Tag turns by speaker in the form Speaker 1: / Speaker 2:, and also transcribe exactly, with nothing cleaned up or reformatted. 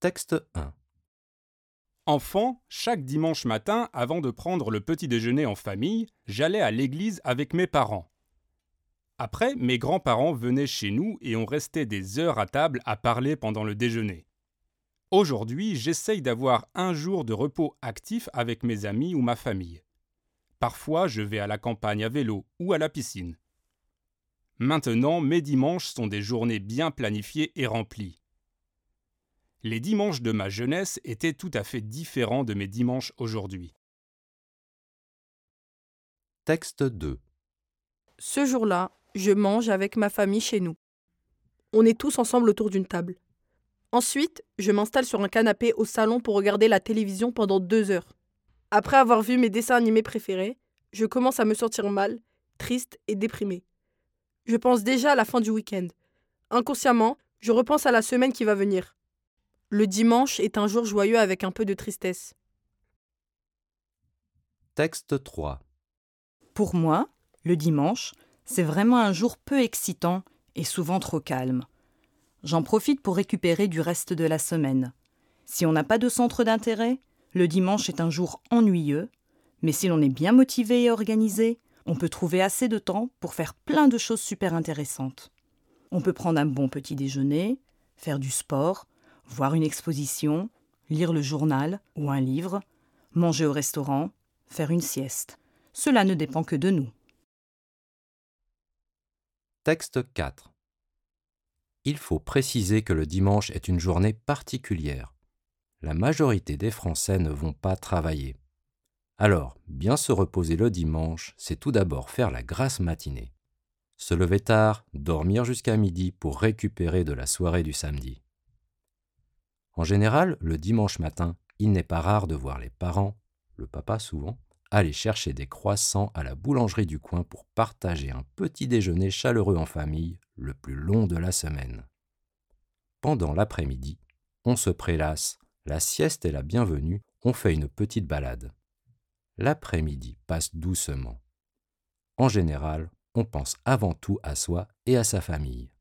Speaker 1: Texte un.
Speaker 2: Enfant, chaque dimanche matin, avant de prendre le petit déjeuner en famille, j'allais à l'église avec mes parents. Après, mes grands-parents venaient chez nous et on restait des heures à table à parler pendant le déjeuner. Aujourd'hui, j'essaye d'avoir un jour de repos actif avec mes amis ou ma famille. Parfois, je vais à la campagne à vélo ou à la piscine. Maintenant, mes dimanches sont des journées bien planifiées et remplies. Les dimanches de ma jeunesse étaient tout à fait différents de mes dimanches aujourd'hui.
Speaker 1: Texte deux.
Speaker 3: Ce jour-là, je mange avec ma famille chez nous. On est tous ensemble autour d'une table. Ensuite, je m'installe sur un canapé au salon pour regarder la télévision pendant deux heures. Après avoir vu mes dessins animés préférés, je commence à me sentir mal, triste et déprimé. Je pense déjà à la fin du week-end. Inconsciemment, je repense à la semaine qui va venir. Le dimanche est un jour joyeux avec un peu de tristesse.
Speaker 1: Texte trois.
Speaker 4: Pour moi, le dimanche, c'est vraiment un jour peu excitant et souvent trop calme. J'en profite pour récupérer du reste de la semaine. Si on n'a pas de centre d'intérêt, le dimanche est un jour ennuyeux, mais si l'on est bien motivé et organisé, on peut trouver assez de temps pour faire plein de choses super intéressantes. On peut prendre un bon petit déjeuner, faire du sport, voir une exposition, lire le journal ou un livre, manger au restaurant, faire une sieste. Cela ne dépend que de nous.
Speaker 1: Texte quatre. Il faut préciser que le dimanche est une journée particulière. La majorité des Français ne vont pas travailler. Alors, bien se reposer le dimanche, c'est tout d'abord faire la grasse matinée. Se lever tard, dormir jusqu'à midi pour récupérer de la soirée du samedi. En général, le dimanche matin, il n'est pas rare de voir les parents, le papa souvent, aller chercher des croissants à la boulangerie du coin pour partager un petit déjeuner chaleureux en famille, le plus long de la semaine. Pendant l'après-midi, on se prélasse, la sieste est la bienvenue, on fait une petite balade. L'après-midi passe doucement. En général, on pense avant tout à soi et à sa famille.